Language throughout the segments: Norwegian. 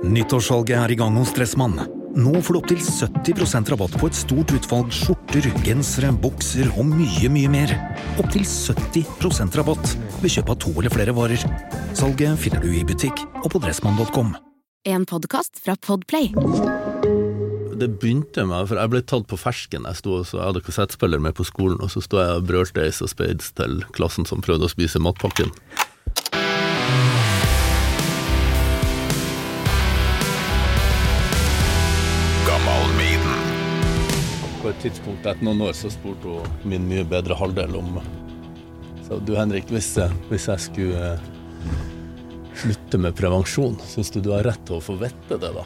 Nyttårssalget I gang hos Dressmann. Nå får du opp til 70% rabatt på et stort utvalg skjorter, gensere, bukser og mye mer. Opp til 70% rabatt ved kjøp av 2 eller flere varer. Salget finner du I butikk og på dressmann.com. En podcast fra Podplay. Det begynte med, for jeg ble tatt på fersken. Jeg hadde kassettspiller med på skolen, og så stod jeg og brølte Ace of Spades til klassen som prøvde å spise matpakken. På et tidspunkt etter noen år så spurte hun min mye bedre halvdel om så du Henrik, hvis jeg skulle slutte med prevensjon, synes du har rett til å få vette det da?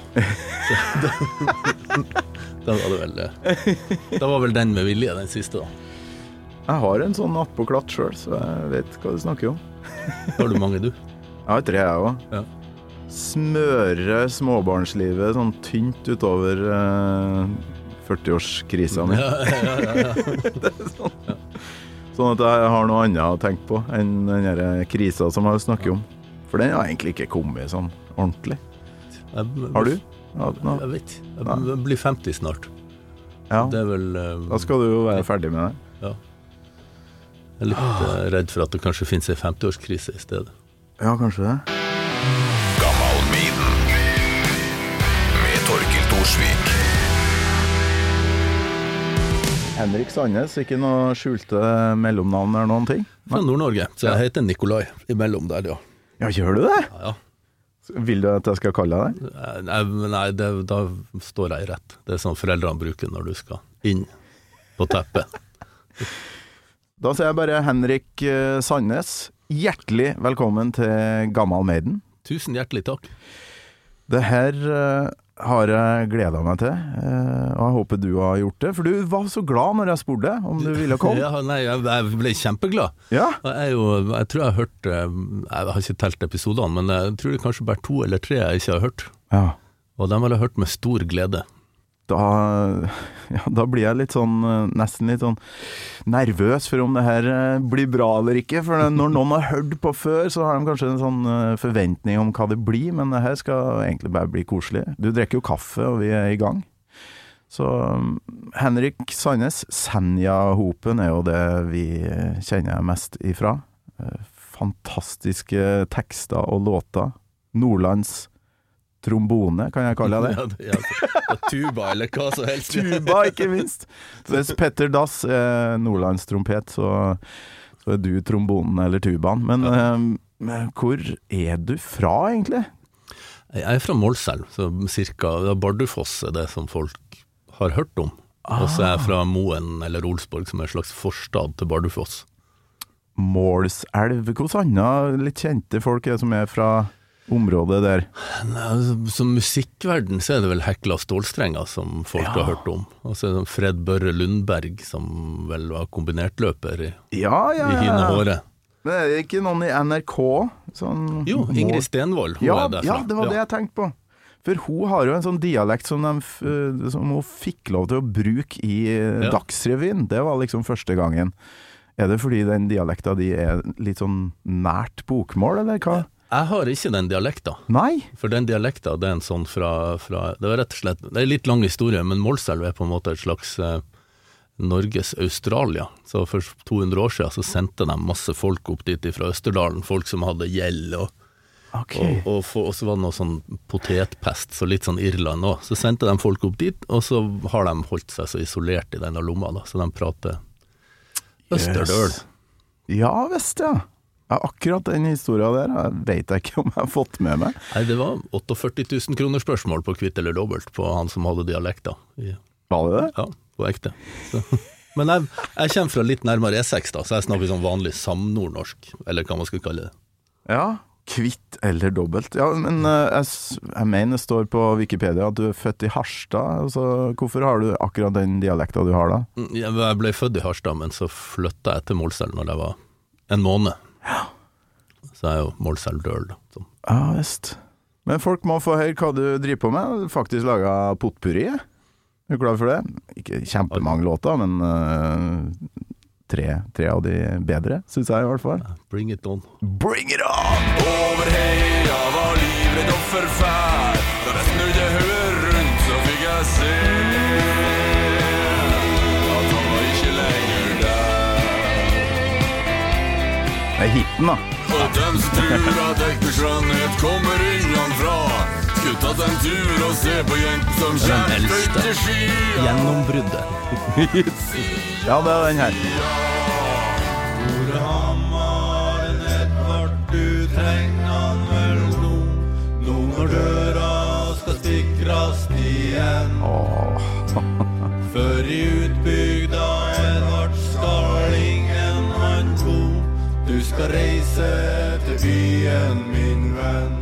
Da var det vel da var vel den med vilje, den siste da. Jeg har en sånn natt på klatt selv, så jeg vet hva du snakker om. Har du mange du? Jeg har 3 jeg også. Ja. Smøre småbarnslivet sånn tynt utover 40-årskrisa mi. Ja. Det sånn. Ja. Sånn at jeg har noe annet å tenke på enn den her krisa som jeg snakker om. For den har egentlig ikke kommet sånn ordentlig. Har du? Ja, no. Jeg vet. Jeg blir 50 snart. Ja. Det vel da skal du jo være ferdig med det. Ja. Jeg litt redd for at det kanskje finnes en 50-årskrise I stedet. Ja, kanskje det. Gammal Miden med Torkild Thorsvik. Henrik Sandnes, ikke noe skjulte mellomnavn eller noen ting? Fra Nord-Norge, så jeg heter Nikolai imellom der, ja. Ja, gjør du det? Ja. Vil du at jeg skal kalle deg det? Nei, da står jeg rett. Det sånn foreldrene bruker når du skal inn på teppet. Da sier jeg bare Henrik Sandnes, hjertelig velkommen til Gammal Maiden. Tusen hjertelig takk. Det her har jeg gledet meg til, og jeg håper du har gjort det, for du var så glad når jeg spurte om du ville komme. Ja, nei, jeg ble kjempeglad. Ja. Jeg tror jeg har hørt, jeg har ikke telt episodene, men jeg tror det kanskje bare 2 eller 3 jeg ikke har hørt. Ja. Og dem har jeg hørt med stor glede. Da blir jeg litt sånn, nesten litt sånn nervøs for om det her blir bra eller ikke, for når noen har hørt på før, så har de kanskje en sånn forventning om hva det blir, men det her skal egentlig bare bli koselig. Du drikker jo kaffe, og vi I gang. Så Henrik Sandnes, Senja-hopen jo det vi kjenner mest ifra. Fantastiske tekster og låter. Nordlands trombone, kan jeg kalle det? Ja, tuba, eller hva så helst. Tuba, ikke minst. Hvis Petter Dass Nordlands trompet, så du trombonen eller tubaen. Men hvor du fra, egentlig? Jeg fra Målselv, så cirka Bardufoss det som folk har hørt om. Og så jeg fra Moen eller Olsborg, som en slags forstad til Bardufoss. Målselv, hvordan andre litt kjente folk som fra området der? Som musikkverden så det vel Hekla Stålstrenger som folk har hørt om. Og så det Fred Børre Lundberg som vel var kombinertløper I Hine Håre. Men det ikke noen I NRK? Sånn jo, Ingrid Stenvold ja, det var det jeg tenkte på. For hun har jo en sånn dialekt som hun fikk lov til å bruke I Dagsrevyen. Det var liksom første gangen. Det fordi den dialekta de litt sånn nært bokmål, eller hva? Jeg har ikke den dialekta. Nei. For den dialekta, det en sånn fra det var rett og slett, det litt lang historie, men Målselv på en måte et slags Norges Australia. Så for 200 år siden så sendte de masse folk opp dit fra Østerdalen, folk som hadde gjeld og så var det noe sånn potetpest, så litt sånn Irland også. Så sendte de folk opp dit, og så har de holdt seg så isolert I denne lomma da, så de prater Østerdøl. Yes. Ja, visst ja. Ja, akkurat den historien der vet jeg ikke om jeg har fått med meg. Nei, det var 48 000 kroner spørsmål på kvitt eller dobbelt på han som hadde dialekta. Var det det? Ja, på ekte. Så. Men jeg kommer fra litt nærmere E6 da, så jeg snakker sånn vanlig samnordnorsk, eller hva man skal kalle det. Ja, kvitt eller dobbelt. Ja, men jeg mener det står på Wikipedia at du født I Harstad, altså hvorfor har du akkurat den dialekta du har da? Jeg ble født I Harstad, men så flyttet jeg til Målselv når jeg var en måned. Ja. Så jo Målselv-døl da. Så. Ja, visst. Men folk må få høre hva du driver på med. Du faktisk laget potpurri. Er du klar for det? Ikke kjempemange låter, men tre av de bedre, synes jeg I hvert fall. Bring it on. Bring it on! Over heia var livredd og forfær. Når jeg snudde hodet rundt, så fikk jeg se at han var ikke lenger der. Det er hitten da. Og dem som tror at ekte skjønnhet kommer innanfra, skulle tatt en tur og se på jenten som Den kjemper eldste til skya. gjennombruddet. Ja, det er den her. Hammaren Edvard, du trenger han vel nå. Nå når døra skal spikrast igjen. Før i utbygda Edvard skal ingen han bo. Du skal reise til byen, min venn.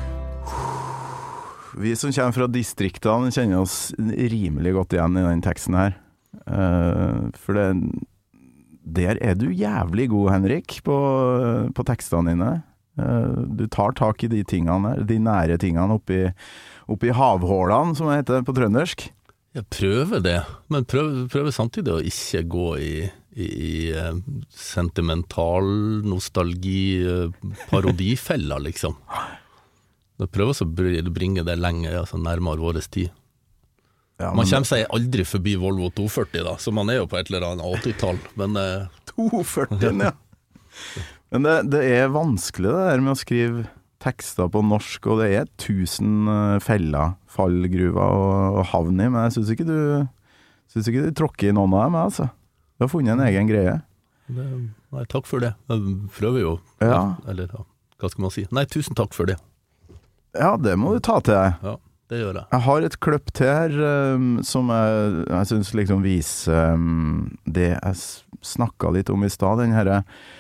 Vi som kommer fra distriktene kjenner oss rimelig godt igjen i den teksten her. For der er du jævlig god, Henrik, på tekstene dine. Du tar tak i de tingene her, de nære tingene oppi havhålene, som det heter på trøndersk. Jeg prøver det, men prøver samtidig å ikke gå i sentimental nostalgi parodifella, liksom. Jeg prøver å bringe det lenger, altså nærmere våres tid. Ja, Man kommer seg aldri forbi Volvo 240 da, så man er jo på et eller annet 80-tall, men 240, ja. Men det er vanskelig det der med å skrive tekster på norsk, og det er 1000 feller, fallgruver og havn i, men jeg synes ikke du tråkker i noen av dem, altså. Du har funnet en egen greie. nei, takk for det. Jeg prøver jo. Ja. Eller hva skal man si? Nei, tusen takk for det. Ja, det må du ta til deg. Ja, det gjør jeg. Jeg har et kløpp til her som jeg synes liksom viser det jeg snakket litt om i stad, den her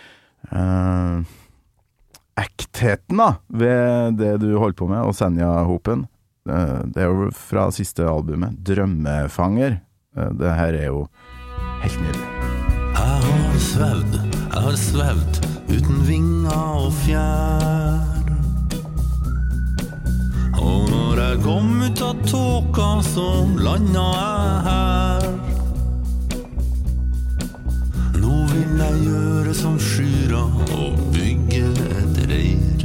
ektheten da, ved det du holdt på med, og Senja-hopen. Det er jo fra siste albumet, Drømmefanger. Det her er jo helt nydelig. Jeg har svevd uten vinger og fjær. Og når jeg kom ut av tåka, så landa jeg her. Nå vil jeg gjøre som skyra og bygge et reir.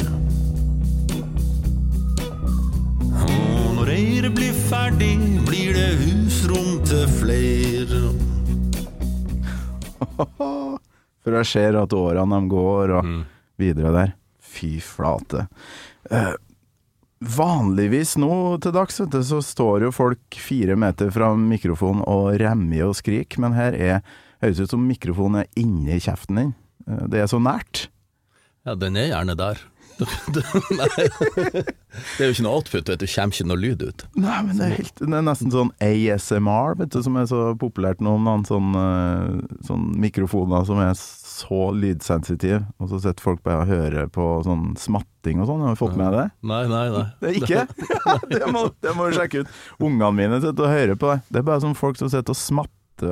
Og når reiret blir ferdig, blir det husrom til flere. For jeg ser at årene de går og videre der. Fy flate. Vanligvis nå til dags, vet du, så står jo folk 4 meter fra mikrofonen og remmer og skriker, men her høres ut som mikrofonen er inne i kjeften din. Det er så nært. Ja, den er gjerne der. Nei, det er jo ikke noe output, vet du, kommer ikke noe lyd ut. Nei, men det er nesten sånn ASMR, vet du, som er så populært nå, noen sånn mikrofoner som er så lydsensitive, og så setter folk bare og hører på sånn smatting og sånn. Har du fått med det? Nei. Det er ikke? det må du sjekke ut. Ungene mine sitter og hører på det. Det er bare sånn folk som sitter og smatter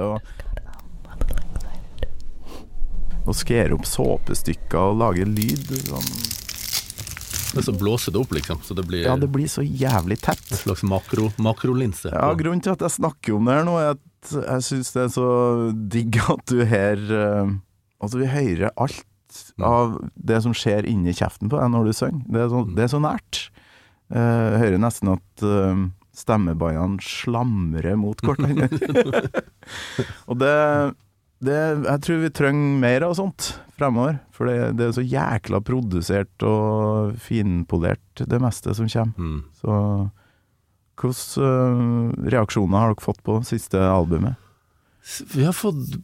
og skjer opp såpestykker og lager lyd sånn. Det så blåser det opp liksom, så det blir... Ja, det blir så jævlig tett. En slags makrolinse. Ja, grunnen til at jeg snakker om det her nå er at jeg synes det er så digg at du her... Altså, vi hører alt av det som skjer inni kjeften på deg når du synger. Det er så nært. Jeg hører nesten at stemmebåndene slamrer mot hverandre. Og jeg tror vi trenger mer av sånt fremover, for det er så jækla produsert og finpolert det meste som kommer. Så hvilke reaksjoner har dere fått på siste albumet? Vi har fått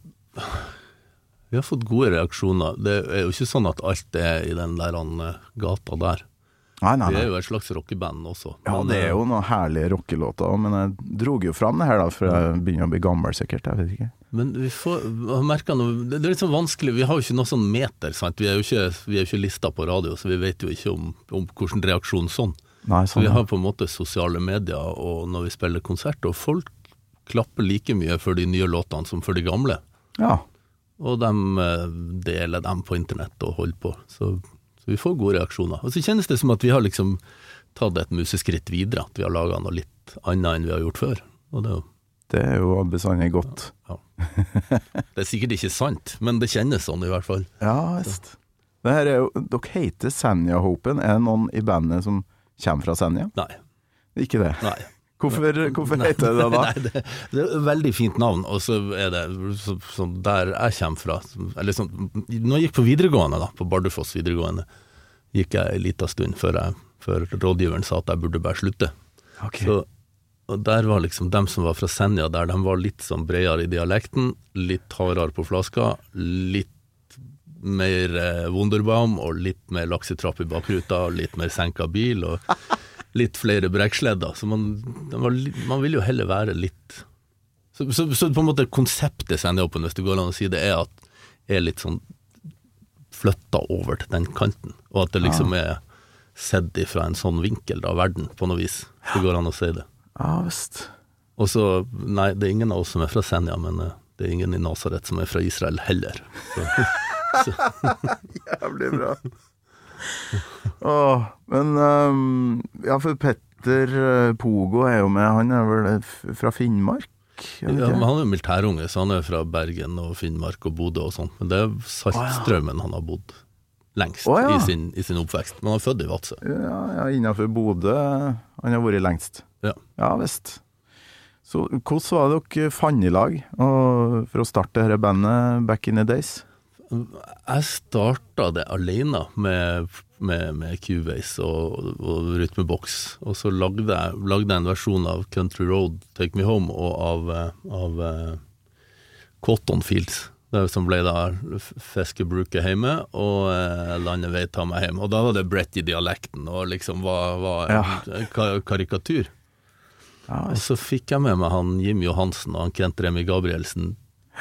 gode reaksjoner. Det er jo ikke sånn at alt er i den der gata der. Nei. Vi er jo et slags rockeband også. Ja, det er jo noen herlige rockelåter, men jeg drog jo fram det her da, for jeg begynner å bli gammel sikkert, jeg vet ikke. Men vi har merket noe, det er litt sånn vanskelig, vi har jo ikke noe sånn meter, sant? Vi er jo ikke listet på radio, så vi vet jo ikke om hvordan reaksjon sånn. Nei, sånn. Så vi har på en måte sosiale medier, og når vi spiller konsert, og folk klapper like mye for de nye låtene som for de gamle. Ja. Og de deler dem på internett og holder på, så vi får gode reaksjoner. Og så kjennes det som at vi har liksom tatt et museskritt videre, at vi har laget noe litt annet enn vi har gjort før. Og det er jo bestandig godt. Ja. Det er sikkert ikke sant, men det kjennes sånn i hvert fall. Ja, visst. Dere heter Senja-hopen. Er det noen i bandet som kommer fra Senja? Nei. Ikke det. Nei. Hvorfor heter det da? Nei, det er et veldig fint navn, og så er det sånn der jeg kommer fra. Eller sånn, når jeg gikk på videregående da, på Bardufoss videregående, gikk jeg en liten stund før rådgiveren sa at jeg burde bare slutte. Okay. Så, og der var liksom dem som var fra Senja, der de var litt sånn bredere i dialekten, litt hardere på flaska, litt mer Wunderbaum, og litt mer laksetrapp i bakruta, og litt mer senka bil, og litt flere breksledder. Så man vil jo heller være litt... Så på en måte konseptet Senja Open, hvis det går an å si det, er litt sånn flytta over til den kanten, og at det liksom er sett ifra en sånn vinkel av verden, på noe vis. Det går an å si det. Ja, visst. Og så, nei, det er ingen av oss som er fra Senja, men det er ingen i Nazaret som er fra Israel heller. Så. Jævlig bra. Men ja, for Petter Pogo er jo med, han er vel fra Finnmark? Ja, men han er jo militærunge, så han er fra Bergen og Finnmark og Bodø og sånt, men det er Saltstraumen han har bodd lengst i sin oppvekst, men han er født i Vadsø. Ja, innenfor Bodø han har vært lengst. Ja, visst. Så hvordan var dere fant i lag for å starte dette bandet back in the days? Jeg startet det alene med Cubase og Rytmebox, og så lagde jeg en versjon av Country Road, Take Me Home, og av Cotton Fields, det som ble da Fiskebruket hjemme, og Landet vei ta meg hjem, og da var det Brett i dialekten, og liksom var karikatur. Og så fikk jeg med meg han Jim Johansen og han Kent Remi Gabrielsen,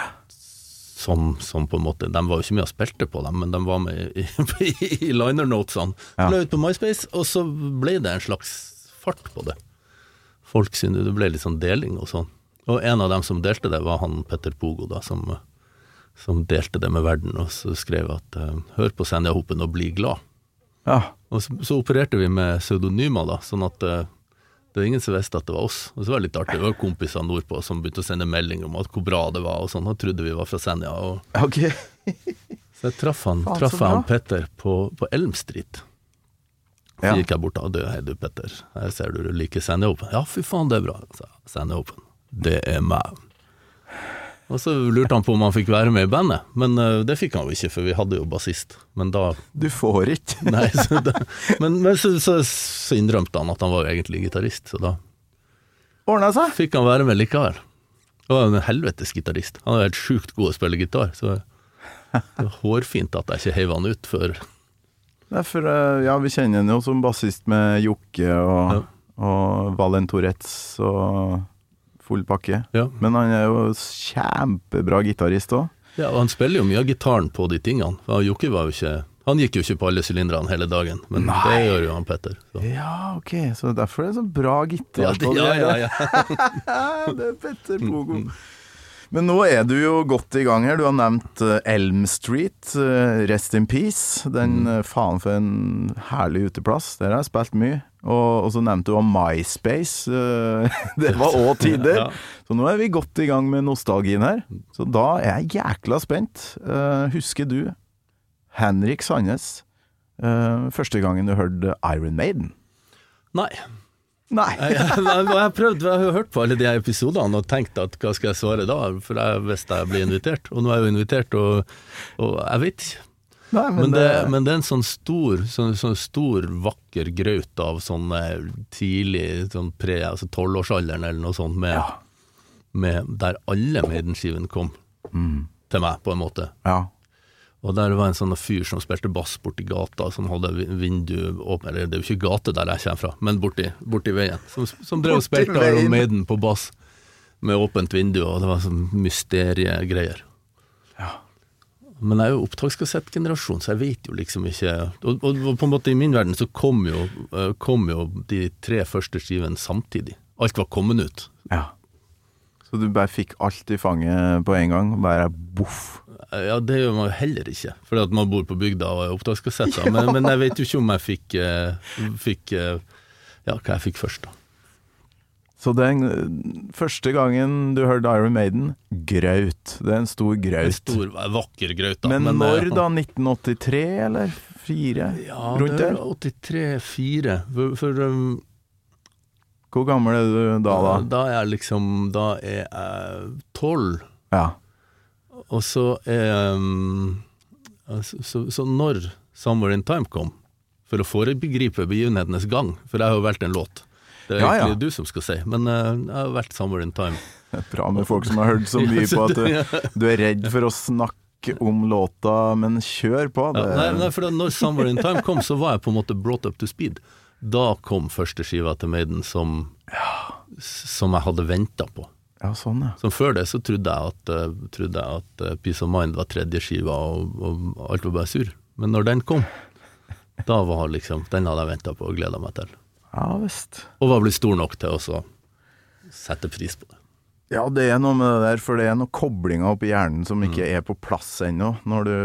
som på en måte, de var jo ikke med og spilte på dem, men de var med i liner-notesene. Så ble ut på MySpace, og så ble det en slags fart på det. Folk syntes det ble litt sånn deling og sånn. Og en av dem som delte det var han Petter Pogo da, som delte det med verden, og så skrev at hør på Senja Hopen og bli glad. Ja. Og så opererte vi med pseudonymer da, sånn at det var ingen som visste at det var oss. Og så var det litt artig, det var kompiser nordpå som begynte å sende melding om hvor bra det var, og sånn, og trodde vi var fra Senja. Okay. Så jeg traff han Petter på Elm Street. Så gikk jeg bort og hei du Petter, jeg ser du liker Senja Open. Ja, fy faen, det er bra. Senja Open, det er meg. Og så lurte han på om han fikk være med i bandet, men det fikk han jo ikke, for vi hadde jo bassist. Men da... Du får ikke. Nei, men så innrømte han at han var egentlig gitarist, så da... Ordnet seg? Fikk han være med likevel. Det var en helvetes gitarist. Han var helt sjukt god å spille gitar, så det var hårfint at jeg ikke heiv han ut før. Derfor, ja, vi kjenner han jo som bassist med Jokke og Valentoretz og... full pakke. Ja. Men han er jo kjempebra gitarist også. Ja, og han spiller jo mye av gitaren på de tingene. Jokke var jo ikke... Han gikk jo ikke på alle sylindrane hele dagen, men det gjør jo han Petter. Så. Ja, ok, så derfor er det så bra gitar på det. Ja. Det er Petter Pogo. Men nå er du jo godt i gang her. Du har nevnt Elm Street, Rest in Peace. Den faen for en herlig uteplass. Der har jeg spilt mye. Og så nevnte du om MySpace. Det var også tider. Så nå er vi godt i gang med nostalgien her. Så da er jeg jækla spent. Husker du Henrik Sandnes første gangen du hørte Iron Maiden? Nei. Jeg har hørt på alle de episodene og tenkt at hva skal jeg svare da, for jeg visste jeg ble invitert, og nå er jeg jo invitert, og jeg vet ikke. Nei, men det er en sånn stor vakker graut av sånn tidlig, sånn altså 12-årsalderen eller noe sånt, med der alle Maiden-skiven kom til meg på en måte. Ja. Og der var en sånn fyr som spilte bass borti gata, som hadde vindu åpne, eller det er jo ikke gate der jeg kommer fra, men borti veien, som drev og spilte Iron Maiden på bass med åpent vindu, og det var sånn mysteriegreier. Ja. Men jeg er jo opptakskassettgenerasjon, så jeg vet jo liksom ikke, og på en måte i min verden så kom jo de 3 første skivene samtidig. Alt var kommet ut. Ja. Så du bare fikk alt i fanget på en gang, bare boff? Ja, det gjør man jo heller ikke, for at man bor på bygda og er opptakskassetter, men jeg vet jo ikke om jeg fikk hva jeg fikk først da. Så den første gangen du hørte Iron Maiden, graut. Det er en stor graut. En stor, vakker graut da. Men når da? 1983 eller 4? Ja, rundt det var 83-4, for Hvor gammel er du da? Da er jeg 12. Ja. Og så så når Somewhere in Time kom, for å forebegripe begivenhetenes gang, for jeg har jo valgt en låt. Det er egentlig du som skal si, men jeg har valgt Somewhere in Time. Det er bra med folk som har hørt så mye på at du er redd for å snakke om låta, men kjør på. Nei, for når Somewhere in Time kom, så var jeg på en måte brought up to speed. Da kom første skiva til Maiden som jeg hadde ventet på. Ja, sånn, ja. Som før det så trodde jeg at Peace of Mind var tredje skiva, og alt var bare sur. Men når den kom, da var den hadde jeg ventet på og gledet meg til. Ja, visst. Og var blitt stor nok til å sette pris på det. Ja, det er noe med det der, for det er noen koblinger opp i hjernen som ikke er på plass ennå. Når du,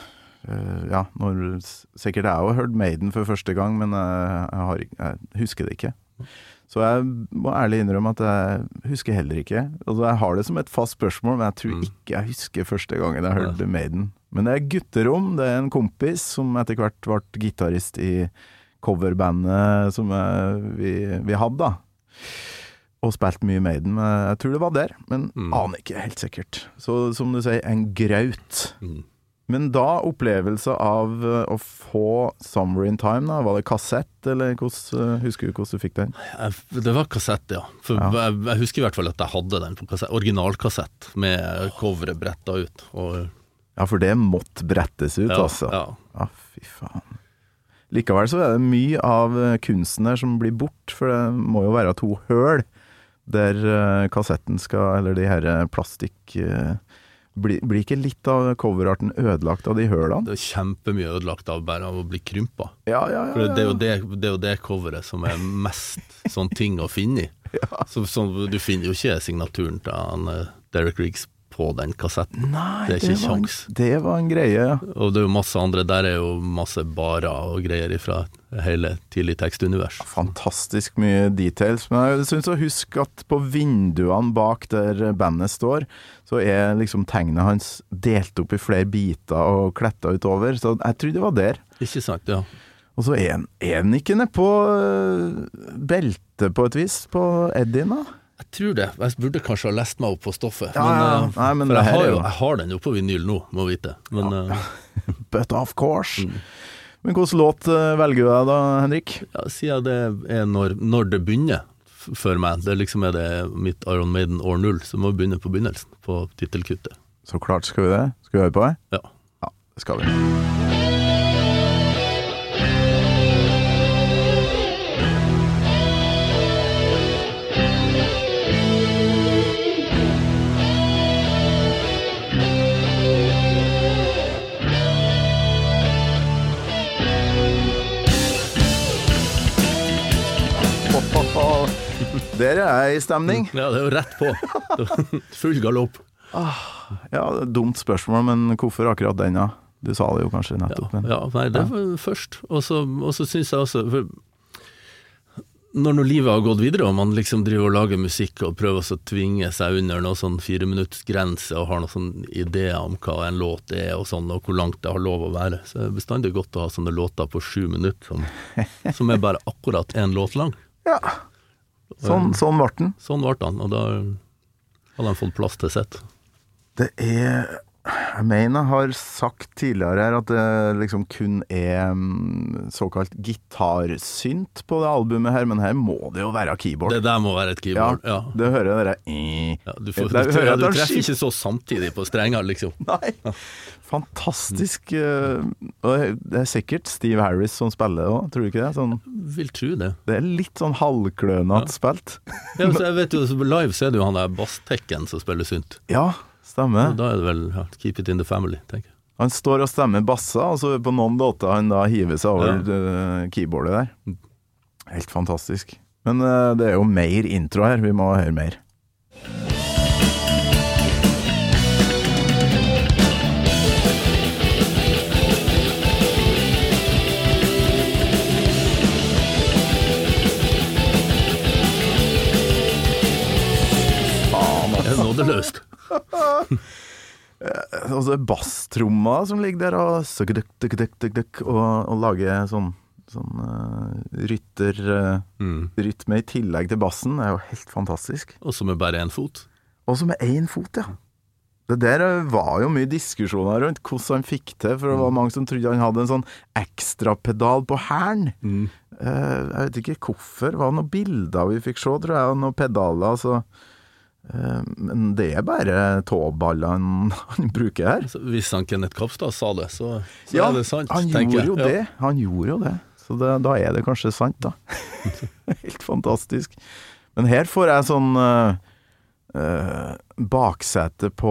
sikkert jeg har hørt Maiden for første gang, men jeg husker det ikke. Så jeg må ærlig innrømme at jeg husker heller ikke. Altså, jeg har det som et fast spørsmål, men jeg tror ikke jeg husker første gangen jeg hørte Maiden. Men det er gutterom, det er en kompis som etter hvert ble gitarist i coverbandet som vi hadde da. Og spilte mye Maiden, men jeg tror det var der, men aner ikke helt sikkert. Så som du sier, en graut. Men da opplevelse av å få Somewhere in Time da, var det kassett, eller husker du hvordan du fikk den? Det var kassett, ja. For jeg husker i hvert fall at jeg hadde den på kassett, originalkassett, med coveret brettet ut. Ja, for det måtte brettes ut, altså. Ja, fy faen. Likevel så er det mye av kunsten der som blir bort, for det må jo være 2 høl der kassetten skal, eller de her plastikk... Blir ikke litt av coverarten ødelagt av de hølene? Det er kjempemye ødelagt av bare av å bli krympa. Ja. For det er jo det coveret som er mest sånn ting å finne i. Så du finner jo ikke signaturen til Derek Riggs på den kassetten. Nei, det er ikke sjans. Det var en greie, ja. Og det er jo masse andre, der er jo masse barer og greier fra hele tidlig tekstunivers. Fantastisk mye details, men jeg synes å huske at på vinduene bak der bandet står, så er liksom tegnet hans delt opp i flere biter og klettet utover, så jeg tror det var der. Ikke sant, ja. Og så er han ikke nede på beltet på et vis, på Eddie da? Jeg tror det. Jeg burde kanskje ha lest meg opp på stoffet. Men jeg har den jo på vinyl nå, må vite. Men, But of course. Men hvilken låt velger du deg da, Henrik? Ja, siden det er når det begynner for meg. Det liksom er det mitt Iron Maiden år 0, så må vi begynne på begynnelsen, på titelkuttet. Så klart skal vi det. Skal vi høre på det? Ja, det skal vi. Der er jeg i stemning. Ja, det er jo rett på. Full galopp. Ja, dumt spørsmål, men hvorfor akkurat den da? Du sa det jo kanskje nettopp. Nei, det var først. Og så synes jeg også, når livet har gått videre, og man liksom driver og lager musikk og prøver å tvinge seg under noen sånn 4 minutts grense og har noen sånn ideer om hva en låt er og sånn, og hvor langt det har lov å være, så er det bestandig godt å ha sånne låter på 7 minutter som er bare akkurat en låt lang. Ja. Sånn ble den. Sånn ble den, og da hadde han fått plass til sitt. Det er... Jeg mener jeg har sagt tidligere her at det liksom kun er såkalt gitarsynt på det albumet her, men her må det jo være keyboard. Det der må være et keyboard, ja. Det hører jeg dere. Du treffer ikke så samtidig på strenger, liksom. Nei, fantastisk. Det er sikkert Steve Harris som spiller også, tror du ikke det? Sånn, vil tro det. Det er litt sånn halvklønat spilt. Ja, så jeg vet jo, live så er det jo han der basstekken som spiller synt. Ja, stemmer. Da er det vel keep it in the family, tenker jeg. Han står og stemmer bassa, og så på noen låter han da hiver seg over keyboardet der. Helt fantastisk. Men det er jo mer intro her, vi må høre mer. Det er nådeløst. Og så er basstromma som ligger der og lager sånn rytme I tillegg til bassen er jo helt fantastisk. Og så med bare en fot. Og så med en fot, ja. Det der var jo mye diskusjoner rundt hvordan han fikk til, for det var mange som trodde han hadde en sånn ekstra pedal på hælen. Jeg vet ikke hvorfor, det var noen bilder vi fikk se, tror jeg, og noen pedaler, så... men det er bare tåballene han bruker her. Så hvis han Kenneth Kapstad sa det, så ja, er det sant, han tenker jeg. Gjorde jo det. Han gjorde jo det. Så da er det kanskje sant, da. Helt fantastisk. Men her får jeg sånn... baksete på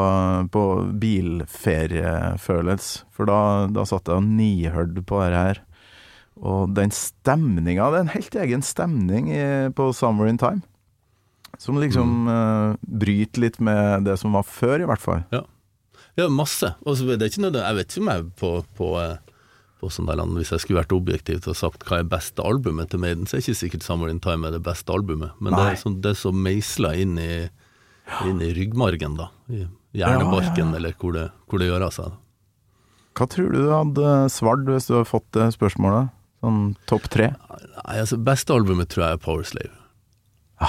bilferiefølelse, for da satt jeg og nihørte på det her, og den stemningen, det er en helt egen stemning på Summer in Time, som liksom bryter litt med det som var før I hvert fall. Ja, masse, og så det er ikke noe, jeg vet ikke om jeg på sånn der land, hvis jeg skulle vært objektivt og sagt hva beste albumet til Maiden, så er ikke sikkert Summer in Time det beste albumet, men det er så meislet inn I ryggmargen da, I hjernebarken, eller hvor det gjør av seg. Hva tror du hadde svart hvis du hadde fått det spørsmålet? Sånn topp 3? Nei, altså beste albumet tror jeg Powerslave. Ja,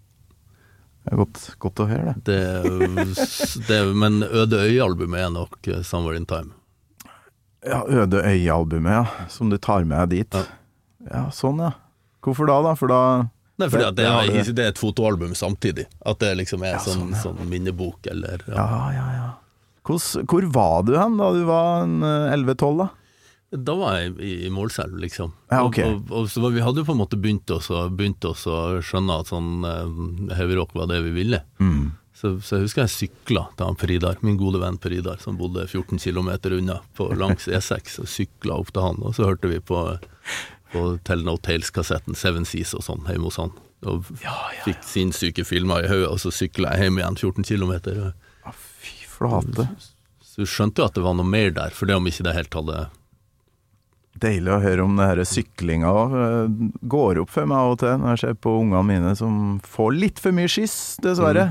det er godt å høre det. Men Øde Øy-albumet nok Summer in Time. Ja, Øde Øy-albumet, ja, som du tar med deg dit. Ja, sånn ja. Hvorfor da? For da... Nei, fordi det er et fotoalbum samtidig. At det liksom sånn minnebok, eller... Ja. Hvor var du hen da du var 11-12 da? Da var jeg I Målselv, liksom. Ja, ok. Og så vi hadde jo på en måte begynt oss å skjønne at sånn heavy rock var det vi ville. Så jeg husker jeg syklet til han Peridar, min gode venn Peridar, som bodde 14 kilometer unna langs E6, og syklet opp til han, og så hørte vi på Tell No Tales-kassetten Seven Seas og sånn, hjemme hos han, og fikk sinnssyke filmer I høyet, og så syklet jeg hjem igjen 14 kilometer. Fy flate. Så du skjønte jo at det var noe mer der, for det om ikke det helt hadde... Deilig å høre om det her syklinga går opp for meg av og til når jeg ser på ungene mine som får litt for mye skiss, dessverre.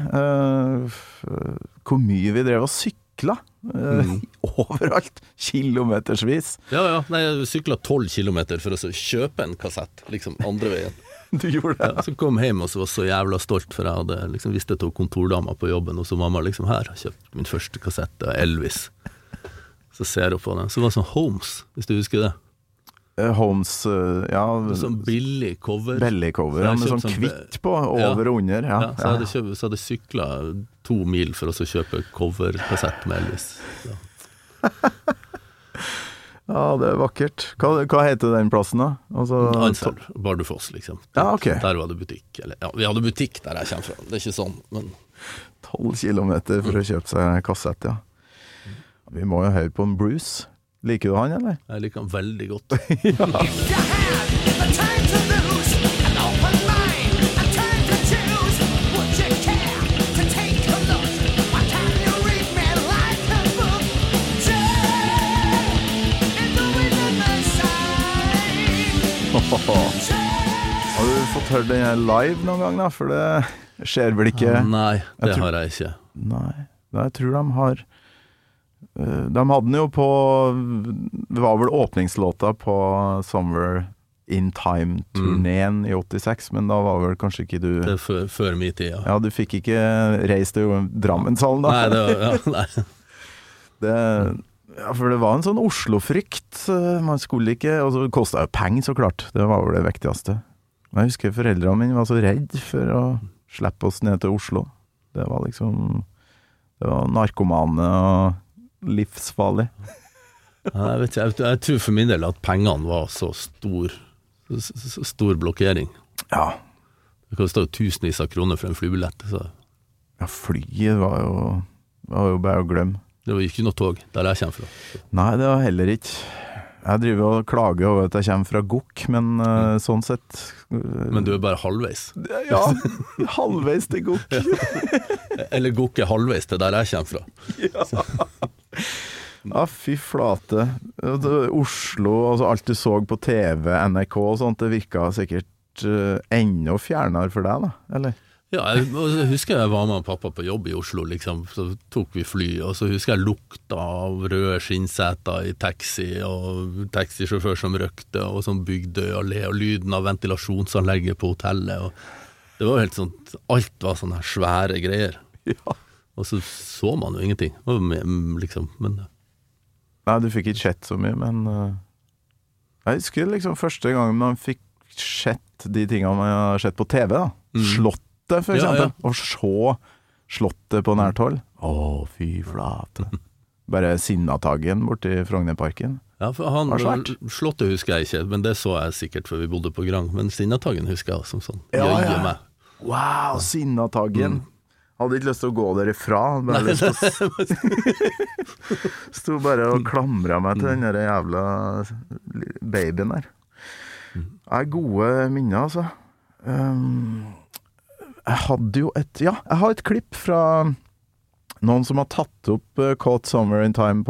Hvor mye vi drev og sykla overalt, kilometersvis. Ja, nei, jeg syklet 12 kilometer for å kjøpe en kassett, liksom andre veien. Du gjorde det? Ja, så kom jeg hjem og så var så jævla stolt, for jeg hadde liksom visst det til kontordama på jobben, og så mamma liksom her har kjøpt min første kassett, det var Elvis. Så ser jeg på den, så var det sånn Holmes, hvis du husker det. Holmes, ja. Sånn billig cover. Billig cover, ja, med sånn kvitt på, over og under. Ja, så hadde jeg syklet 2 mil for å kjøpe coverkassett med Elvis. Ja, det er vakkert. Hva heter den plassen da? Ansel, Bardufoss, liksom. Ja, ok. Der var det butikk. Eller, ja, vi hadde butikk der jeg kommer fra. Det er ikke sånn, men... 12 kilometer for å kjøpe seg en kassett, ja. Vi må jo høre på en Bruce. Liker du han, eller? Jeg liker han veldig godt. Har du fått hørt den her live noen gang da? For det skjer vel ikke... Nei, det har jeg ikke. Nei, jeg tror de har... De hadde den jo på... Det var vel åpningslåta på Summer in Time-turneen I 86, men da var vel kanskje ikke du... Det er før min tid, ja. Ja, du fikk ikke reist til Drammenshallen da. Nei, det var... nei. For det var en sånn Oslo-frykt. Man skulle ikke... Og så kostet jo penger, så klart. Det var vel det viktigste. Men jeg husker foreldrene mine var så redd for å slippe oss ned til Oslo. Det var liksom... Det var narkomane og livsfarlig. Jeg vet ikke, jeg tror for min del at pengene var så stor blokkering. Ja. Det kostet jo tusenvis av kroner for en flybillett. Så. Ja, flyet var jo bare å glemme. Det var ikke noe tog der jeg kommer fra. Nei, det var heller ikke. Jeg driver og klager over at jeg kommer fra Gokk, men sånn sett... Men du er bare halvveis. Ja, halvveis til Gokk. Eller Gokk er halvveis til der jeg kommer fra. Ja. Ja, fy flate. Oslo, altså alt du så på TV, NRK og sånt, det virket sikkert enda fjernere for deg da, eller? Ja, jeg husker jeg var med pappa på jobb i Oslo, liksom, så tok vi fly, og så husker jeg lukta av røde skinnseter i taxi, og taxisjåfør som røkte, og sånn Bygdøy allé, og lyden av ventilasjonsanlegget på hotellet, og det var helt sånn, alt var sånne svære greier. Ja. Og så man jo ingenting, liksom, men... Nei, du fikk ikke sett så mye, men jeg husker liksom første gang man fikk sett de tingene man har sett på TV, da. Slottet, for eksempel. Ja. Og se Slottet på nært hold. Fy flate. Bare Sinnataggen borti Frognerparken. Ja, for Slottet husker jeg ikke, men det så jeg sikkert før vi bodde på Grang. Men Sinnataggen husker jeg som sånn. Jøye meg. Wow, Sinnataggen. Hadde ikke lyst til å gå derifra. Stod bare og klamret meg til den der jævla babyen der. Det er gode minner, altså. Jeg har et klipp fra noen som har tatt opp Caught Somewhere in Time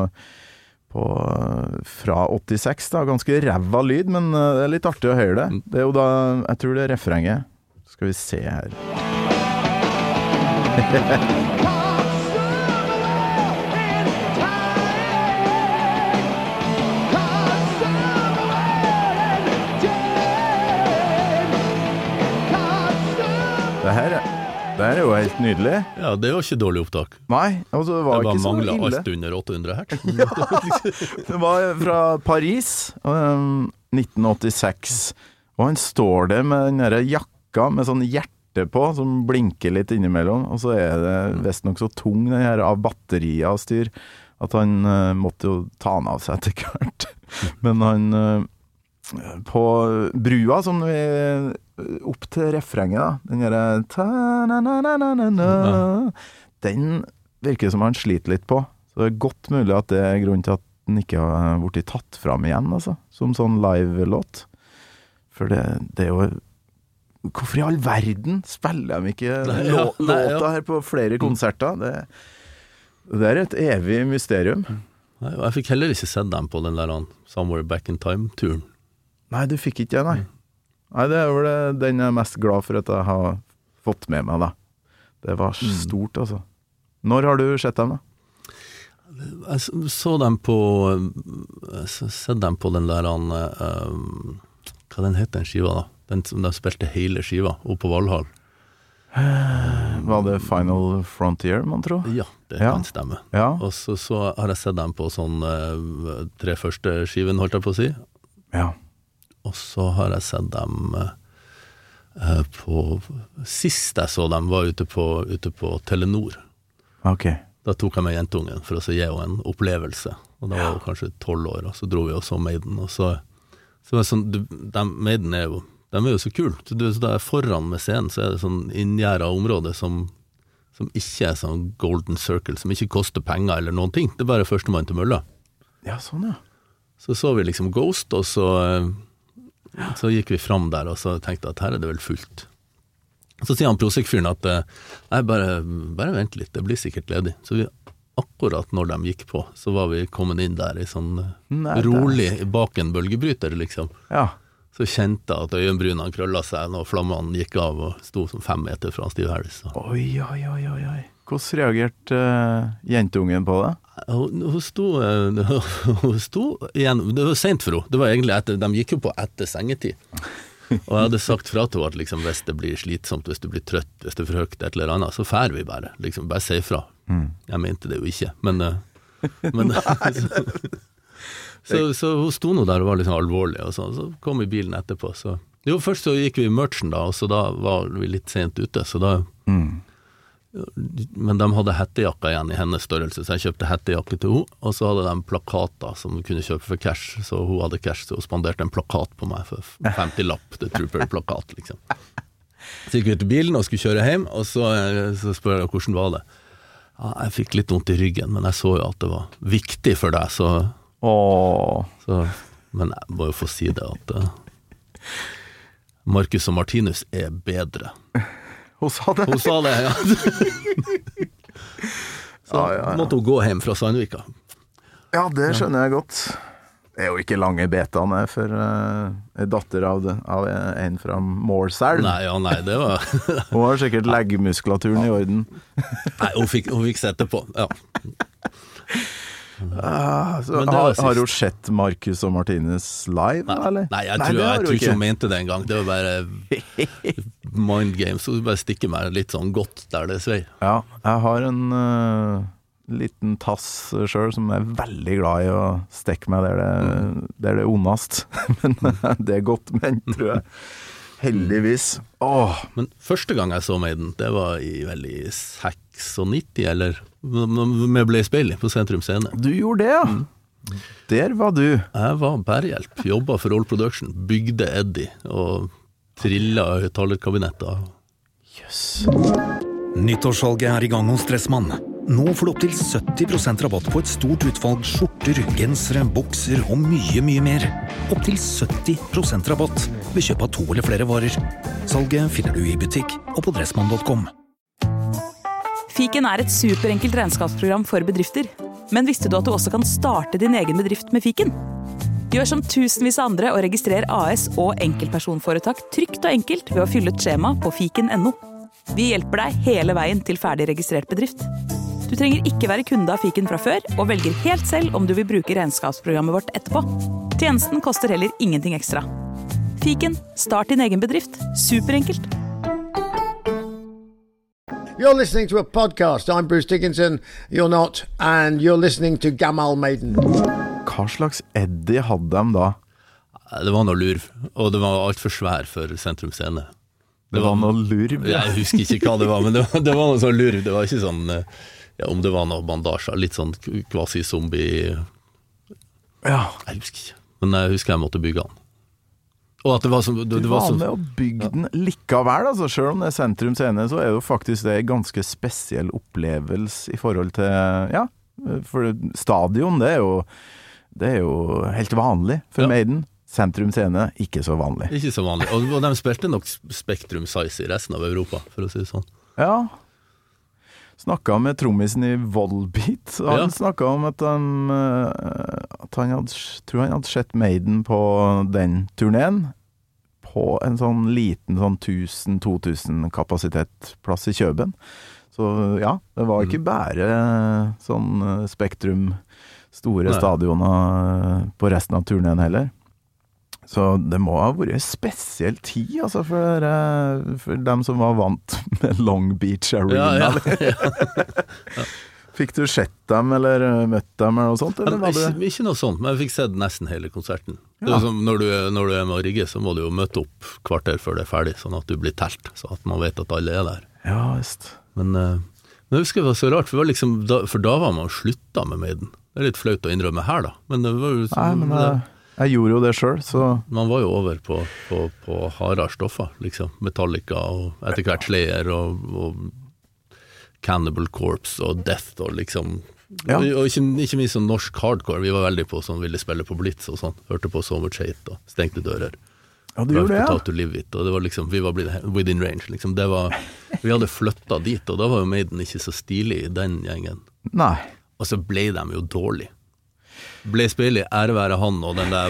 fra 86, da. Ganske ræva lyd, men det er litt artig å høre det. Det er jo da, jeg tror det er refrenget. Skal vi se her. Det her er jo helt nydelig. Ja, det var ikke dårlig opptak. Nei, altså det var ikke så ille. Det manglet alt under 800 hertz. Ja, det var fra Paris, 1986. Og han står der med den der jakka med sånn hjerte på, som blinker litt innimellom. Og så er det vest nok så tung den her av batteriet og styr, at han måtte jo ta den av seg etter hvert. Men han på brua, som vi opp til refrenget da, den der den virker som han sliter litt på, så det er godt mulig at det er grunnen til at den ikke har blitt tatt fram igjen, altså, som sånn live-låt. For det er jo, hvorfor i all verden spiller de ikke låta her på flere konserter? Det er et evig mysterium. Nei, og jeg fikk heller ikke sett dem på den der Somewhere Back in Time-turen. Nei, du fikk ikke det, nei. Nei, det er vel den jeg er mest glad for at jeg har fått med meg, da. Det var stort, altså. Når har du sett dem, da? Jeg så dem på den der hva den heter den skiva, da? Den som de spilte hele skiva, oppe på Valhall. Var det Final Frontier, man tror? Ja, det kan stemme. Ja. Og så har jeg sett dem på sånn 3 første skiven, holdt jeg på å si. Ja. Og så har jeg sett dem på sist jeg så dem var ute på Telenor. Ok. Da tok jeg med jentungen for å gi henne en opplevelse. Og da var hun kanskje 12 år, og så dro vi og så Maiden. Og så var det sånn, Maiden er jo så kul. Da er foran med scenen, så er det sånn inngjerdet område som ikke er sånn golden circle, som ikke koster penger eller noen ting. Det er bare førstemann til mølla. Ja, sånn ja. Så vi liksom Ghost, og så gikk vi fram der, og så tenkte jeg at her er det vel fullt. Så sier han Prosek-fyren at nei, bare vent litt, det blir sikkert ledig. Så akkurat når de gikk på, så var vi kommet inn der i sånn rolig bak en bølgebryter, liksom. Ja. Så kjente jeg at øyenbrynene krøllet seg når flammene gikk av og sto som 5 meter fra Steve Harris. Oi. Hvordan reagerte jentungen på det? Hun sto igjen, det var sent for henne. Det var egentlig de gikk jo på etter sengetid. Og jeg hadde sagt fra til henne at liksom, hvis det blir slitsomt, hvis du blir trøtt, hvis det er for høyt et eller annet, så fær vi bare. Liksom, bare si fra. Jeg mente det jo ikke, men så hun sto nå der og var litt sånn alvorlig, og så kom vi bilen etterpå. Først så gikk vi i merchen da, og så da var vi litt sent ute, så da... Men de hadde hettejakka igjen i hennes størrelse, så jeg kjøpte hettejakke til henne, og så hadde de plakater som du kunne kjøpe for cash, så hun hadde cash, så hun spanderte en plakat på meg for 50 lapp, det Trooper-plakat liksom. Så gikk vi til bilen og skulle kjøre hjem, og så spør jeg hvordan var det. Ja, jeg fikk litt vondt i ryggen, men jeg så jo at det var viktig for deg, så men jeg må jo få si det at Marcus og Martinus er bedre. Hun sa det, ja. Så måtte hun gå hjem fra Sandvika. Ja, det skjønner jeg godt. Det jo ikke lange betaene for datter av en fra Målselv. Nei, det var Hun har sikkert leggmuskulaturen I orden. Nei, hun fikk sette på, ja. Så har hun sett Marcus og Martinez live, eller? Nei, jeg tror ikke hun mente det en gang. Det var bare mind games. Hun bare stikker meg litt sånn godt der det svei. Ja, jeg har en liten tass selv som veldig glad I å stekke meg der det ondast. Men det godt ment, tror jeg. Heldigvis. Men første gang jeg så Maiden, det var vel I 96, eller vi ble I speilet på Sentrum Scene. Du gjorde det, ja. Der var du. Jeg var bærehjelp, jobbet for All Production, bygde Eddie og trillet høyttalerkabinetter. Yes. Nyttårssalget I gang hos Dressmann. Nå får du opp til 70% rabatt på et stort utvalg skjorter, gensere, bokser og mye, mye mer. Opp til 70% rabatt ved kjøp av 2 eller flere varer. Salget finner du I butikk og på dressmann.com. Fiken et superenkelt regnskapsprogram for bedrifter. Men visste du at du også kan starte din egen bedrift med Fiken? Gjør som tusenvis av andre og registrer AS og enkeltpersonforetak trygt og enkelt ved å fylle et skjema på fiken.no. Vi hjelper deg hele veien til ferdig registrert bedrift. Du trenger ikke være kunde av Fiken fra før, og velger helt selv om du vil bruke regnskapsprogrammet vårt etterpå. Tjenesten koster heller ingenting ekstra. Fiken, start din egen bedrift. Superenkelt. You're listening to a podcast. I'm Bruce Dickinson. You're not. And you're listening to Gamal Maiden. Hva slags Eddie hadde de da? Det var noe lurv, og det var alt for svær for Sentrum Scene. Det var noe lurv? Jeg husker ikke hva det var, men det var noe sånn lurv. Det var ikke sånn, om det var noe bandasjer, litt sånn quasi-zombie. Ja. Jeg husker ikke, men jeg husker jeg måtte bygge den. Og at det var sånn... Du var med å bygge den likevel, altså. Selv om det Sentrum Scene, så det jo faktisk det en ganske spesiell opplevelse I forhold til, ja, for stadion, det jo helt vanlig for Maiden. Sentrum Scene, ikke så vanlig. Ikke så vanlig, og de spilte nok Spektrum Size I resten av Europa, for å si det sånn. Ja, snakket med trommisen I Volbeat, og han snakket om at han hadde sett Maiden på den turneen, på en sånn liten sånn 1000-2000 kapasitetplass I Kjøben. Så ja, det var ikke bare sånn Spektrum, store stadioner på resten av turneen heller. Så det må ha vært en spesiell tid, altså, for dem som var vant med Long Beach Arena. Ja. Fikk du sett dem, eller møtt dem, eller noe sånt? Eller ikke noe sånt, men jeg fikk sett nesten hele konserten. Det som, når du med å rigge, så må du jo møte opp kvarter før det ferdig, sånn at du blir telt, så at man vet at alle der. Ja, just. Men jeg husker det var så rart, for da var man slutta med Maiden. Det litt flaut å innrømme her da, men det var jo... Nei, men jeg gjorde jo det selv, så... Man var jo over på hardere stoffer, liksom. Metallica og etter hvert Slayer og Cannibal Corpse og Death og liksom... Ja. Og ikke minst sånn norsk hardcore. Vi var veldig på sånn, ville spille på Blitz og sånn. Hørte på So Much Hate og stengte dører. Ja, du gjorde det, ja. To Live It, og det var liksom, vi var blitt within range, liksom. Det var, vi hadde flyttet dit, og da var jo Maiden ikke så stilig I den gjengen. Nei. Og så ble de jo dårlig. Ble spillet ære være han og den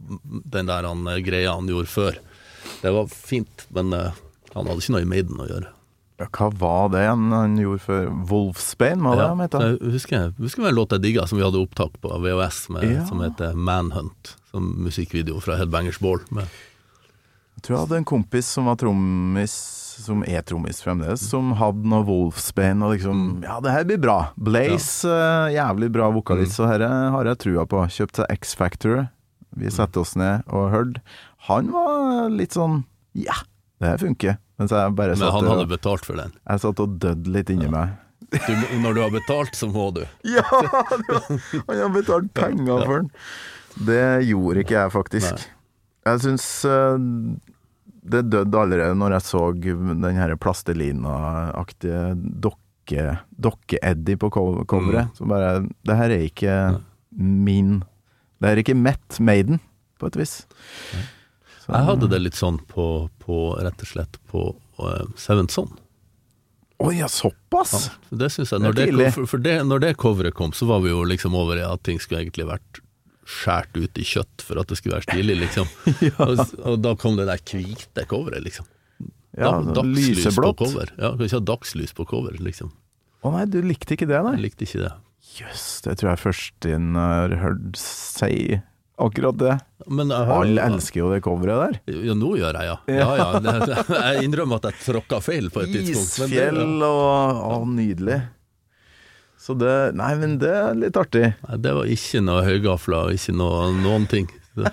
der greia han gjorde før. Det var fint, men han hadde ikke noe I Maiden å gjøre. Ja, hva var det han gjorde før? Wolfsbane, var det han heter? Jeg husker en låt jeg digget som vi hadde opptak på VHS som heter Manhunt, som musikkvideo fra Headbangers Ball med. Jeg tror jeg hadde en kompis som var trommis, som trommis fremdeles, som hadde noe Wolfsbane, og liksom, ja, det her blir bra. Blaze, jævlig bra vokalist, så her har jeg trua på. Kjøpt seg X-Factor, vi satte oss ned og hørte. Han var litt sånn, ja, det her funker. Men han hadde betalt for den. Jeg satt og døde litt inni meg. Når du har betalt, så må du. Ja, han har betalt penger for den. Det gjorde ikke jeg faktisk. Nei. Jeg synes det døde allerede når jeg så den her plastelina-aktige dokke-Eddie på coveret. Så bare, det her ikke det her ikke Maiden, på et vis. Så, jeg hadde det litt sånn på rett og slett på Seventh Son. Ja, såpass? Ja, det synes jeg, når det coveret kom, så var vi jo liksom over I at ting skulle egentlig vært skjært ut i kjøtt for at det skulle være stilig, liksom. og da kom det der hvite coveret, liksom. Dagslys lyseblått. på cover. Ja, du kan ikke ha dagslys på cover, liksom. Nei, du likte ikke det, nei? Jeg likte ikke det. Jøss, det tror jeg først inn har hørt si akkurat det. Men alle elsker jo det coveret der. Ja, nå gjør jeg, ja. Jeg innrømmer at jeg tråkket feil på et tidspunkt. Isfjell og nydelig. Så det, nei, men det er litt artig. Nei, det var ikke noe høygafler, ikke noen ting.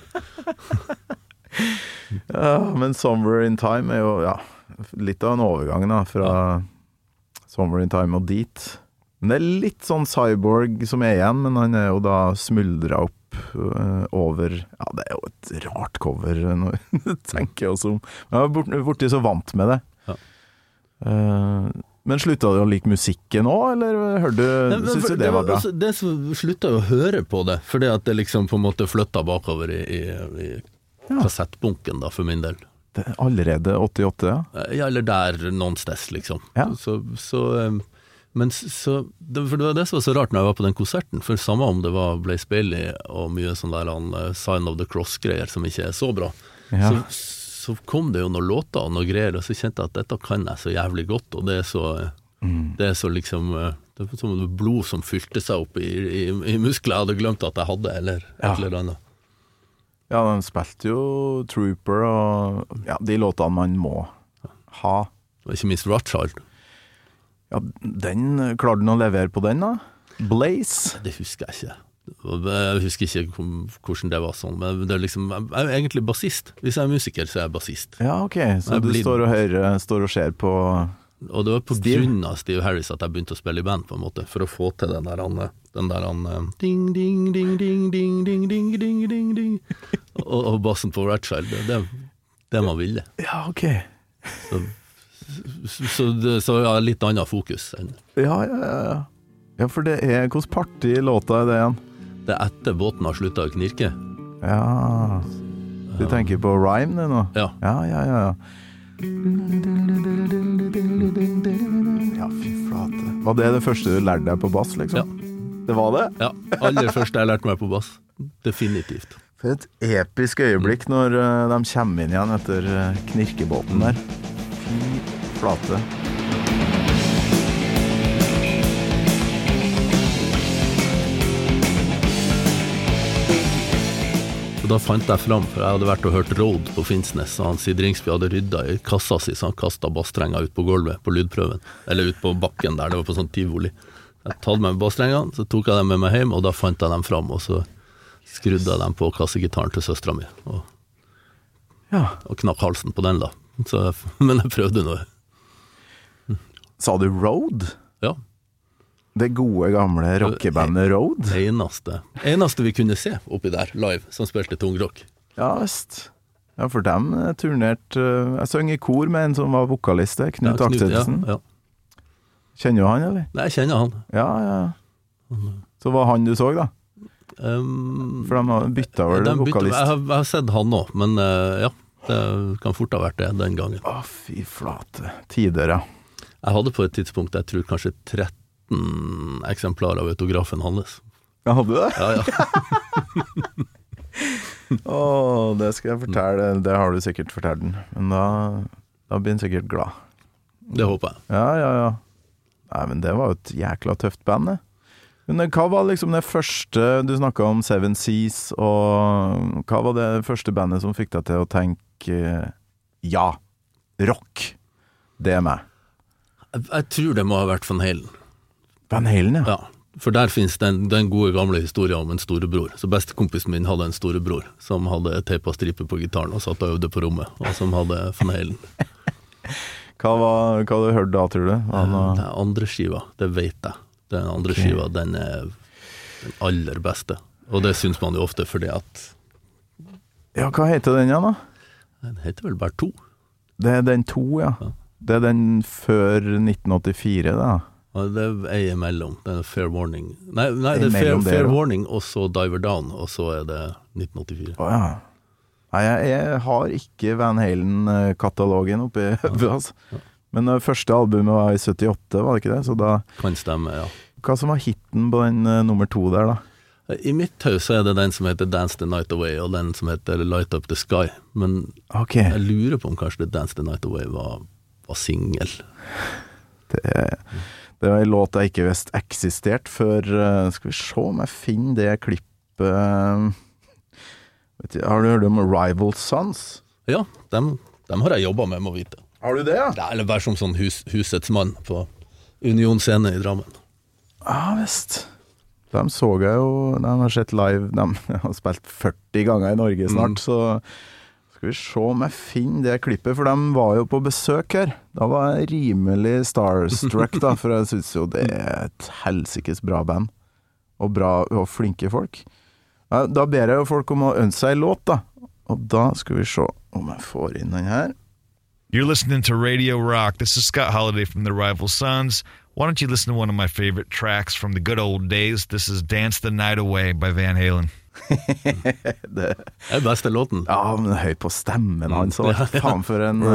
Ja, men Somewhere in Time er jo, litt av en overgang da, fra Somewhere in Time og dit. Men det er litt sånn Cyborg som er igjen, men han er jo da smuldret opp over, det er jo et rart cover, tenker jeg også om. Jeg var borti så vant med det. Ja. Men sluttet du å like musikken også, eller synes du det var bra? Det sluttet jo å høre på det, fordi at det liksom på en måte flyttet bakover i kassettbunken da, for min del. Det er allerede 88, ja? Ja, eller der noen steds, liksom. Ja. Men for det var det som var så rart når jeg var på den konserten, for samme om det var Blaze Bayley og mye sånn der Sign of the Cross-greier som ikke er så bra, så kom det jo noen låter og noen greier, og så kjente jeg at dette kan jeg så jævlig godt, og det er så liksom, det er som blod som fylte seg opp i muskler jeg hadde glemt at jeg hadde, eller et eller annet. Ja, de spilte jo Trooper og de låtene man må ha. Og ikke minst Rothschild. Ja, den klarte den å levere på den da? Blaze? Det husker jeg ikke. Jeg husker ikke hvordan det var sånn, men det er liksom, jeg er egentlig bassist. Hvis jeg er musiker, så er jeg bassist. Ja, ok, så du står og ser på og det var på grunn av Steve Harris at jeg begynte å spille i band på en måte, for å få til den der ding, ding, ding, ding, ding, ding, ding, ding, ding, ding. Og bassen på Rothschild, det man ville. Ja, ok. Så litt annet fokus. Ja, for det er, hvordan party låta er det igjen? Det er etter båten har sluttet å knirke. Ja, du tenker på Rhyme det nå? Ja. Ja, fy flate. Var det første du lærte deg på bass, liksom? Ja. Det var det? Ja, aller første jeg lærte meg på bass. Definitivt. For et episk øyeblikk når de kommer inn igjen etter knirkebåten der. Fy flate. Så da fant jeg fram, for jeg hadde vært og hørt Road på Finnsnes, og han Sid Ringsby hadde ryddet i kassa si, så han kastet basstrenger ut på gulvet på lydprøven, eller ut på bakken der, det var på sånn tivoli. Jeg tatt med basstrengene, så tok jeg dem med meg hjem, og da fant jeg dem fram, og så skrudde jeg dem på kassegitaren til søstra mi, og knakk halsen på den da. Så, men jeg prøvde noe. Sa du Road? Ja. Det gode gamle rockebandet Road? Det eneste vi kunne se oppi der, live, som spilte tungrock. Ja, vest. Ja, for dem turnerte. Jeg sang i kor med en som var vokalist, Knut Akselsen. Ja. Kjenner du han, eller? Nei, jeg kjenner han. Ja. Så var han du så, da? For de har byttet vel vokalist. Jeg har sett han også, men det kan fort ha vært det den gangen. Å, fy flate. Tider, ja. Jeg hadde på et tidspunkt, jeg tror kanskje 13 eksemplar av autografen hans. Ja, hadde du det? Ja. Det skal jeg fortelle. Det har du sikkert fortalt den. Men da blir han sikkert glad. Det håper jeg. Ja. Nei, men det var jo et jækla tøft band, det. Men hva var liksom det første, du snakket om Seven Seas, og hva var det første bandet som fikk deg til å tenke, rock, det er meg? Jeg tror det må ha vært Van Halen. Van Halen, ja. Ja, for der finnes den gode gamle historien om en storebror. Så bestekompisen min hadde en storebror som hadde teipet striper på gitaren og satt og øvde på rommet, og som hadde Van Halen. Hva du hørte da, tror du? Det er andre skiva, det vet jeg. Den andre skiva, den er den aller beste. Og det synes man jo ofte fordi at... Ja, hva heter den igjen da? Den heter vel bare 2. Det er den 2, ja. Det er den før 1984, da. Ja, det er imellom. Det er Fair Warning. Nei, det er Fair Warning, og så Diver Down, og så er det 1984. Åja. Nei, jeg har ikke Van Halen-katalogen oppi hodet, altså. Ja. Men det første albumet var i 78, var det ikke det? Så da... Kan stemme, ja. Hva som var hitten på den nummer 2 der, da? I mitt hus så det den som heter Dance the Night Away, og den som heter Light Up the Sky. Men jeg lurer på om kanskje Dance the Night Away var singel. Det var en låt jeg ikke visste eksistert før. Skal vi se om jeg finner det klippet. Har du hørt om Rival Sons? Ja, dem har jeg jobbet med, må vite. Har du det, ja? Eller bare som sånn husets mann på Union Scene i Drammen. Visst. De så jeg jo, de har sett live, de har spilt 40 ganger i Norge snart, så skal vi se om jeg finner det klippet, for de var jo på besøk her. Da var jeg rimelig starstruck da, for jeg synes jo det et helsikes bra band, og flinke folk. Da ber jeg jo folk om å ønske seg en låt da, og da skal vi se om jeg får inn den her. You're listening to Radio Rock. This is Scott Holiday from the Rival Sons. Why don't you listen to one of my favorite tracks from the good old days? This is Dance the Night Away by Van Halen. Det beste låten. Ja, men høy på stemmen hans. Faen for en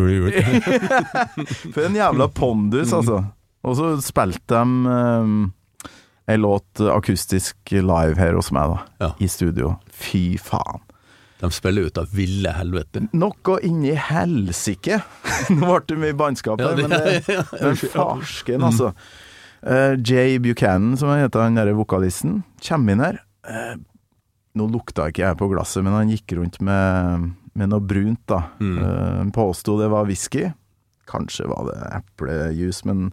for en jævla pondus, altså. Og så spilte de en låt akustisk live her hos meg da, i studio. Fy faen. De spiller ut av ville helvete. Noe inni helsike. Nå ble det mye bannskap her, men den farsken, altså. Jay Buchanan, som heter han der vokalisten, kommer inn her. Nå lukta ikke jeg på glasset, men han gikk rundt med noe brunt da. Han påstod det var whisky. Kanskje var det eplejus, men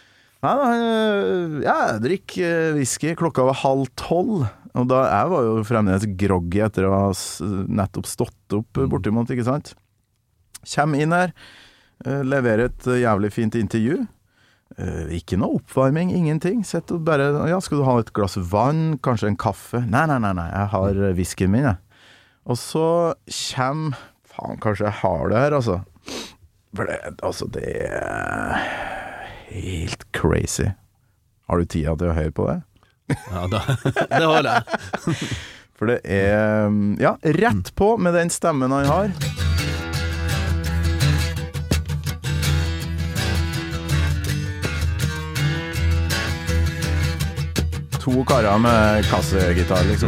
jeg drikker whisky. Klokka var 11:30. Og da jeg var jo fremdeles groggy etter å ha nettopp stått opp bortimot, ikke sant? Kjem inn her, leverer et jævlig fint intervju. Ikke noe oppvarming, ingenting. Sett og bare, skal du ha et glass vann, kanskje en kaffe? Nei, jeg har whiskyen min, jeg. Og så kanskje jeg har det her, altså. For det helt crazy. Har du tid til å høre på det? Ja, det har jeg. For det rett på med den stemmen han har. To karer med kassegitar, liksom.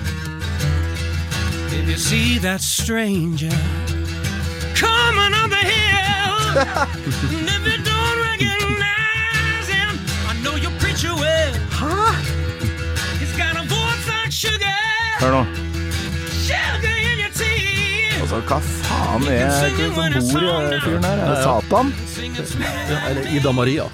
If you see that stranger coming up the hill, and if you don't recognize him, I know you'll preach you well. Hæ? Hør nå. Altså, hva faen som bor i fyren her? Det Satan? Eller Ida Maria.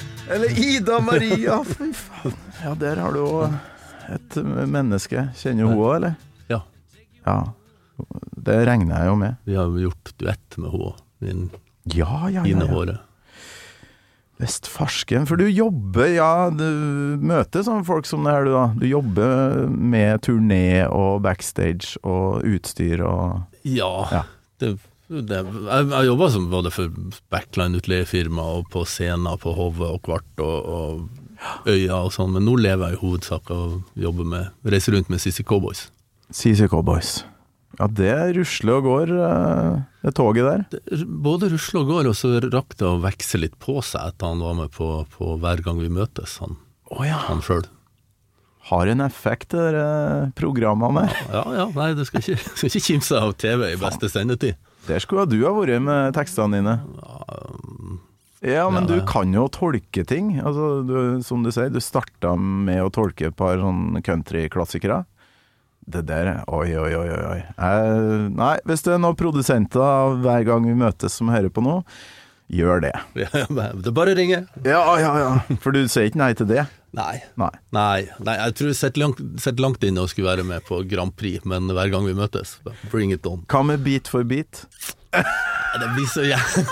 Fy faen. Ja, der har du jo et menneske. Kjenner hun også, eller? Ja. Ja, det regner jeg jo med. Vi har jo gjort duett med henne. Ja. Håret. Vestfarsken, for du jobber, du møter sånne folk som det her du da. Du jobber med turné og backstage og utstyr og... Ja. Jeg jobber som både for backline-utleiefirma og på scener på Hove og Kvart og Øya og sånn, men nå lever jeg i hovedsak og jobber med reiser rundt med CC Cowboys. CC Cowboys. Ja, det rusler og går, det toget der. Både rusler og går, og så rakk det å vekse litt på seg etter han var med på hver gang vi møtes, han selv. Har en effekt, det programmene der. Ja, nei, det skal ikke kimse av TV i beste sendetid. Der skulle du ha vært med tekstene dine. Ja, men du kan jo tolke ting. Altså, som du sier, du startet med å tolke et par sånne country-klassikere. Det der, oi. Nei, hvis det noen produsenter hver gang vi møtes som hører på noe, gjør det. Det bare ringer. Ja, for du sier ikke nei til det? Nei, jeg tror sett langt inn og skulle være med på Grand Prix, men hver gang vi møtes, bring it on. Hva med Beat for Beat? Det blir så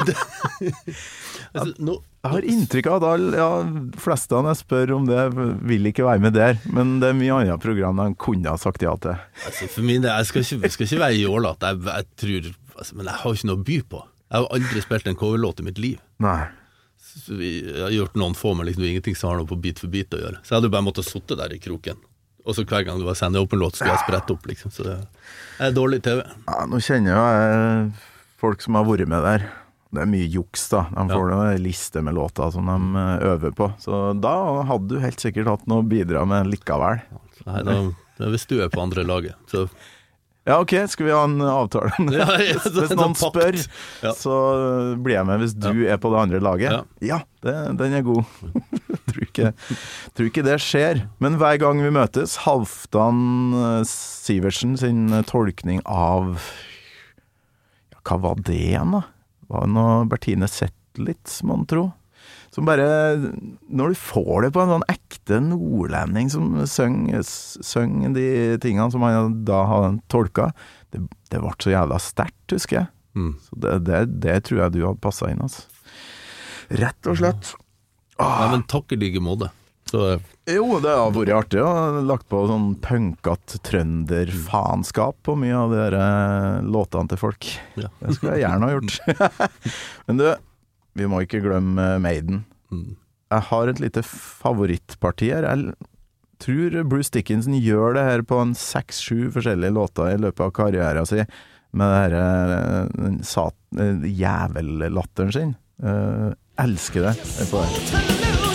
Jeg har inntrykk av at fleste av jeg spør om det vil ikke være med der, men det mye andre program de kunne ha sagt ja til. Altså, for min del, jeg skal ikke være jålet, jeg tror, men jeg har ikke noe å by på. Jeg har aldri spilt en coverlåt i mitt liv. Nei. Jeg har gjort noen få, men liksom ingenting som har noe på Beat for Beat å gjøre. Så jeg hadde bare måttet sitte der i kroken. Og så hver gang det var sende åpen låt, skulle jeg sprette opp, liksom. Så det er dårlig TV. Ja, nå kjenner jeg folk som har vært med der. Det er mye juks da. De får en liste med låter som de øver på. Så da hadde du helt sikkert hatt noe å bidra med likevel. Nei, da hvis du på andre laget, så... Ja, ok, skal vi ha en avtale? Hvis noen spør, så blir jeg med hvis du på det andre laget. Ja, den god. tror ikke det skjer. Men hver gang vi møtes, Halvdan Sivertsen sin tolkning av... hva var det igjen da? Var det noe Bertine Zetlitz, man tror? Som bare, når du får det på en sånn ekte nordlending som søng de tingene som han da hadde tolket, det ble så jævla sterkt, husker jeg. Så det tror jeg du hadde passet inn, altså. Rett og slett. Ja, men takk i like måte. Jo, det har vært artig å lagt på sånn punkat trønderfaenskap på mye av de der låtene til folk. Det skulle jeg gjerne ha gjort. Men du, vi må ikke glemme Maiden. Jeg har et lite favorittparti her. Jeg tror Bruce Dickinson gjør det her på en 6-7 forskjellige låter i løpet av karrieren sin, med det her jævellatteren sin. Elsker det. Jeg får det.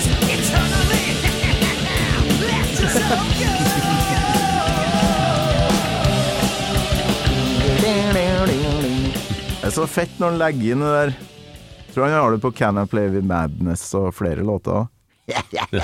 Det er så fett når han legger inn det der. Jeg tror han har det på Can I Play With Madness og flere låter. Det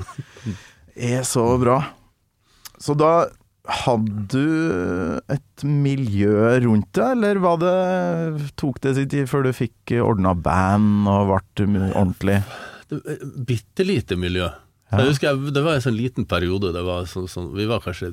er så bra. Så da hadde du et miljø rundt det, eller tok det sin tid før du fikk ordnet band og ble ordentlig? Bittelite miljø. Jeg husker, det var en sånn liten periode, det var sånn vi var kanskje,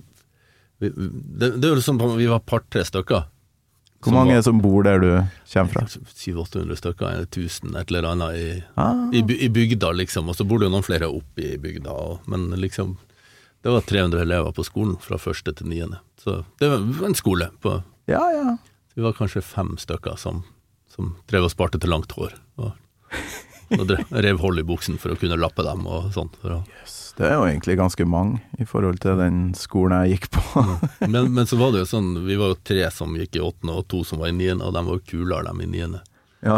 det var sånn, vi var par-tre stykker. Hvor mange som bor der du kommer fra? 700-800 stykker, eller 1000, et eller annet i bygda, liksom. Og så bor det jo noen flere opp i bygda. Men liksom, det var 300 elever på skolen fra 1. til 9. Så det var en skole. Ja. Vi var kanskje 5 stykker som drev og sparte til langt hår. Og rev hold i buksen for å kunne lappe dem og sånt. Det er jo egentlig ganske mange i forhold til den skolen jeg gikk på. men så var det jo sånn, vi var jo 3 som gikk i 8. og 2 som var i 9. og de var jo kulere dem i 9. Ja.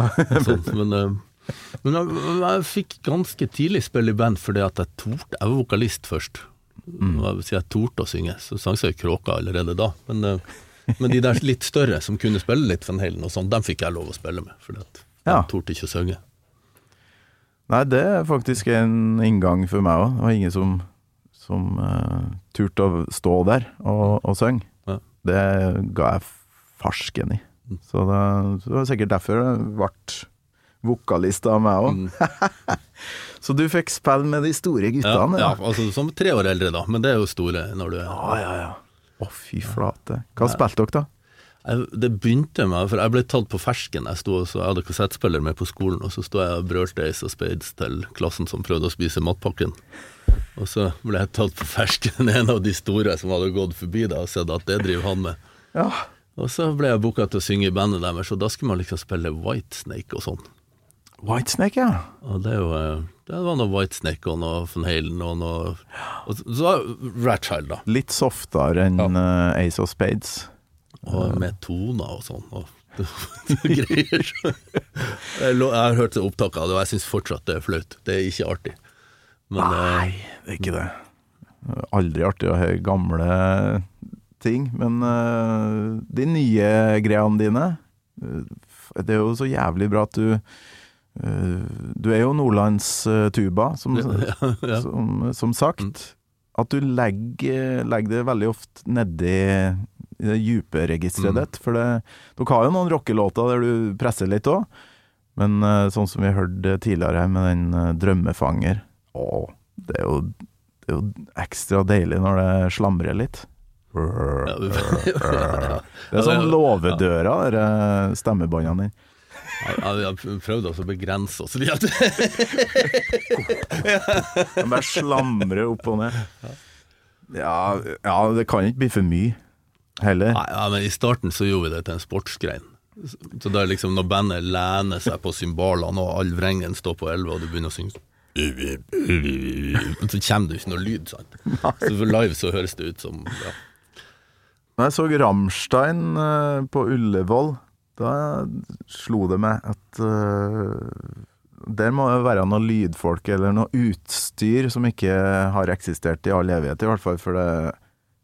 Men jeg fikk ganske tidlig spille i band fordi at jeg var vokalist først. Jeg torde å synge, så sang jeg Kråka allerede da. Men de der litt større som kunne spille litt Van Halen og sånn, dem fikk jeg lov å spille med, fordi at de torde ikke å synge. Nei, det er faktisk en inngang for meg også. Det var ingen som turte å stå der og synge. Ja. Det ga jeg farsken i. Så det var sikkert derfor det ble vokalist av meg også. Så du fikk spille med de store guttene? Ja, altså som 3 år eldre da, men det er jo store når du er... Ja. Å, fy flate. Hva spilte dere da? Det begynte med, for jeg ble tatt på fersken. Jeg hadde kassettspiller med på skolen, og så stod jeg og brølte Ace of Spades til klassen som prøvde å spise matpakken. Og så ble jeg tatt på fersken, en av de store som hadde gått forbi da, og sett at det driver han med. Ja. Og så ble jeg boket til å synge i bandet der, så da skulle man liksom spille Whitesnake og sånn. Whitesnake, ja. Og det var noe Whitesnake og noe Van Halen og noe... Og så var Ratchild da. Litt softere enn Ace of Spades. Og med toner og sånn og greier. Jeg har hørt opptak av det, og jeg synes fortsatt det er flaut. Det er ikke artig. Men, nei, det er ikke det. Aldri artig å høre gamle ting, men de nye greiene dine, det er jo så jævlig bra at du er jo Nordlands tuba, som sagt, at du legger det veldig ofte nedi i det dype registret ditt, for dere har jo noen rockelåter der du presser litt også, men sånn som vi hørte tidligere her med den Drømmefanger, det er jo ekstra deilig når det slamrer litt. Det er sånn låvedøra, stemmebåndene dine. Jeg har prøvd å begrense oss litt. De bare slamrer opp og ned. Ja, det kan ikke bli for mye heller. Nei, men i starten så gjorde vi det til en sportsgrein. Så det er liksom når bandet lener seg på symbalene og all vrengen står på 11 og du begynner å synge, så kommer det ikke noe lyd, sant? Så for live så høres det ut som Når jeg så Rammstein på Ullevål, da slo det meg at der må det være noe lydfolk eller noe utstyr som ikke har eksistert i all evighet, i hvert fall, for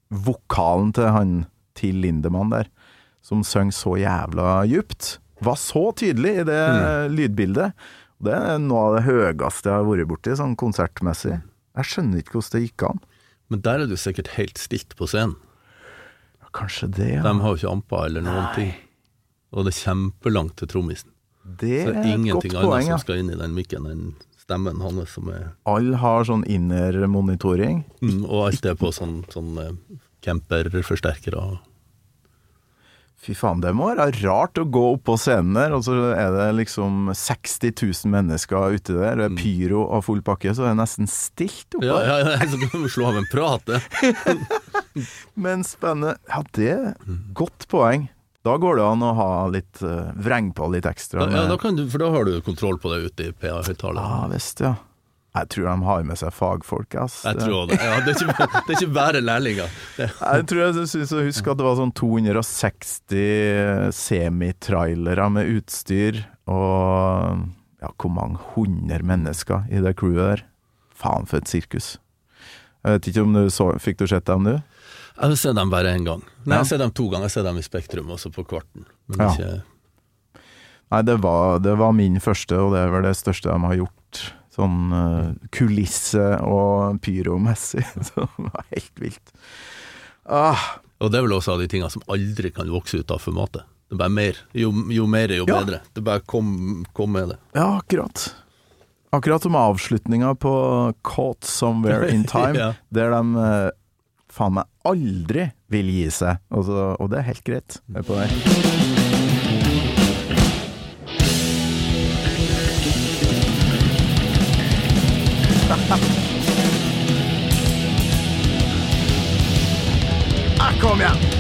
vokalen til Lindemann der, som søng så jævla djupt, var så tydelig i det lydbildet. Det noe av det høyeste jeg har vært borti, sånn konsertmessig. Jeg skjønner ikke hvordan det gikk an. Men der du sikkert helt stilt på scenen. Ja, kanskje det, ja. De har jo ikke ampa eller noen ting. Og det kjempelangt til trommisen. Det så et ingenting godt poeng, annet ja. som skal inn i den mikken enn stemmen hans som Alle har sånn inner-monitoring. Og alt det på sånn camper-forsterkere. Fy faen, det må være rart å gå opp på scenen der, og så det liksom 60 000 mennesker ute der, det pyro og full pakke, så det nesten stilt opp der. Ja, så kan vi slå av en prat, det. Men spennende. Ja, det godt poeng. Da går det an å ha litt vreng på litt ekstra. Ja, for da har du kontroll på det ute i PA-høyttaleren. Ja, visst, ja. Jeg tror de har med seg fagfolk, ass. Jeg tror det. Ja, det er ikke bare lærlinger. Jeg tror jeg synes å huske at det var sånn 260 semitrailere med utstyr, og ja, hvor mange 100 mennesker i det crewet der. Faen for et sirkus. Jeg vet ikke om fikk du sett dem, du? Jeg har sett dem bare en gang. Nei, jeg har sett dem 2 ganger. Jeg har sett dem i Spektrum, også på Kvarten. Men ikke... Nei, det var min første, og det var det største de har gjort. Sånn kulisse og pyromessig. Så det var helt vilt. Og det er vel også av de tingene som aldri kan vokse ut av formatet. Det er bare mer. Jo mer, jo bedre. Det er bare kom med det. Ja, akkurat. Akkurat som avslutninga på Caught Somewhere in Time, der de faen meg aldri vil gi seg. Og det er helt greit. Hør på det. Kom igjen!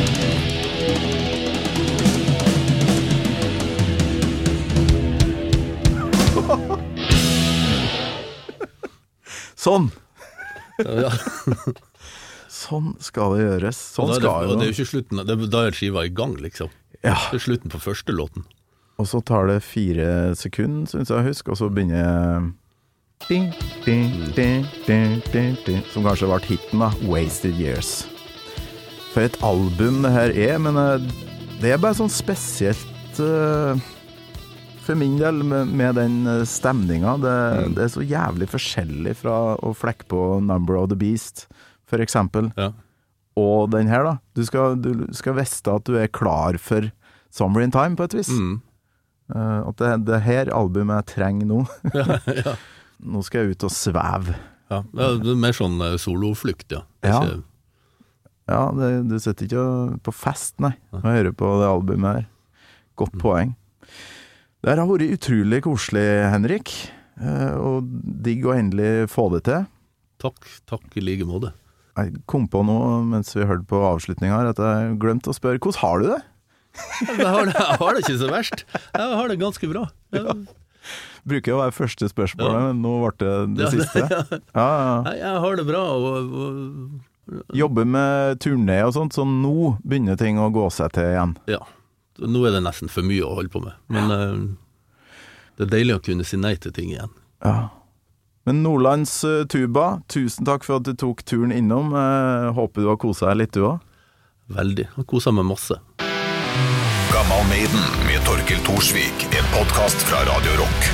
Sånn! Ja. Sånn skal det gjøres. Sånn og skal det. Og det er jo ikke slutten, da skiva i gang, liksom. Ja. Det er slutten på første låten. Og så tar det 4 sekunder, synes jeg husker, og så begynner ding, ding, ding, ding, ding, ding, som kanskje ble hitten da, Wasted Years. For et album det her men det er bare sånn spesielt for min del med den stemningen. Det er så jævlig forskjellig fra å flekke på Number of the Beast, for eksempel. Ja. Og den her da, du skal vite at du er klar for Summer in Time på et vis. At det her albumet jeg trenger nå. Ja. Nå skal jeg ut og sveve. Ja, det er mer sånn soloflykt, ja. Ja, du sitter ikke på fest, nei, og hører på det albumet her. Godt poeng. Det her har vært utrolig koselig, Henrik, og digg å endelig få det til. Takk i like måte. Jeg kom på noe mens vi hørte på avslutningen her, at jeg glemte å spørre, hvordan har du det? Jeg har det ikke så verst. Jeg har det ganske bra. Bruker jo å være første spørsmål, men nå ble det siste. Ja. Jeg har det bra, og jobber med turné og sånt, så nå begynner ting å gå seg til igjen. Ja, nå er det nesten for mye å holde på med. Men det er deilig å kunne si nei til ting igjen. Ja. Men Nordlands Tuba, tusen takk for at du tok turen innom. Håper du har koset deg litt, du også? Veldig. Jeg har koset meg masse. Gammal Maiden med Torkel Torsvik, en podcast fra Radio Rock.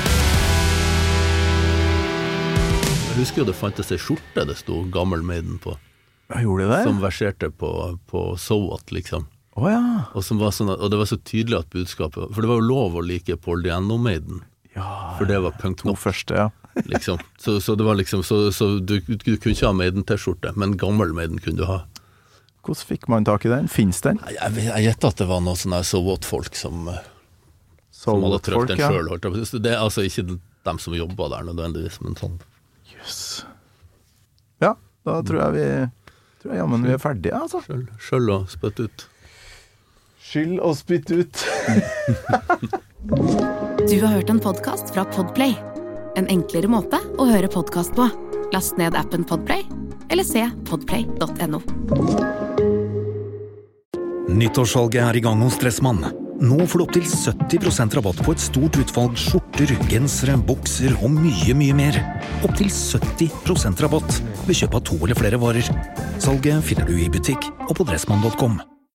Jeg husker jo det fantes en skjorte det stod Gammel Maiden på. Gjorde det? Som verserte på So What, liksom. Ja. Og det var så tydelig at budskapet, for det var jo lov å like Paul Di'Anno Maiden. Ja. For det var punk nok. Første, ja. Liksom. Så det var liksom, så du kunne ikke ha Maiden-t-skjorte, men Gammel Maiden kunne du ha. Hvordan fikk man tak i den? Finns den? Jeg gjettet at det var noen sånne So What-folk som hadde trykt den selv. Det er altså ikke dem som jobber der nødvendigvis, men sånn. Yes. Ja, da tror jeg jammen vi er ferdige, altså. Skyld og spytt ut. Skyld og spytt ut. Du har hørt en podcast fra Podplay. En enklere måte å høre podcast på. Last ned appen Podplay, eller se podplay.no. Nyttårssalget er i gang hos Dressmann. Nå får du opp til 70% rabatt på et stort utvalg skjorter, gensere, bukser og mye, mye mer. Opp til 70% rabatt ved kjøp av 2 eller flere varer. Salget finner du i butikk og på dressmann.com.